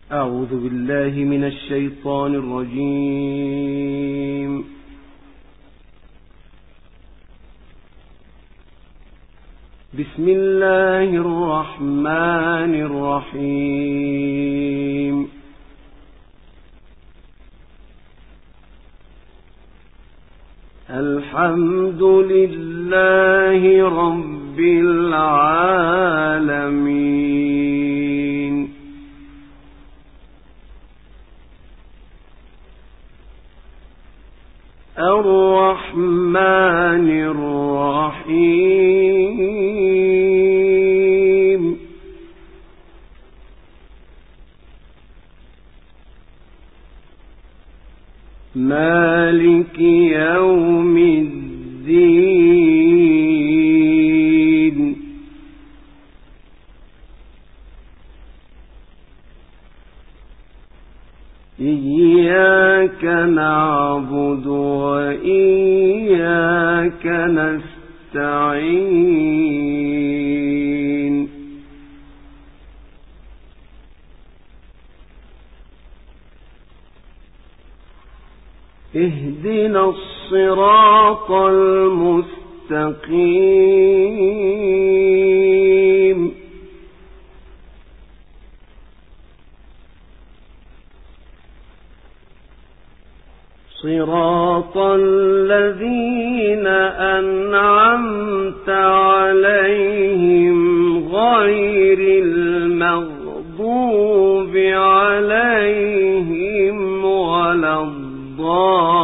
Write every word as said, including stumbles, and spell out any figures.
أعوذ بالله من الشيطان الرجيم. بسم الله الرحمن الرحيم. الحمد لله رب العالمين. الرحمن الرحيم. مالك يوم الدين. إياك نعبد وإياك نستعين. اهدنا الصراط المستقيم. صراط الذين أنعمت عليهم غير المغضوب عليهم ولا الضالين.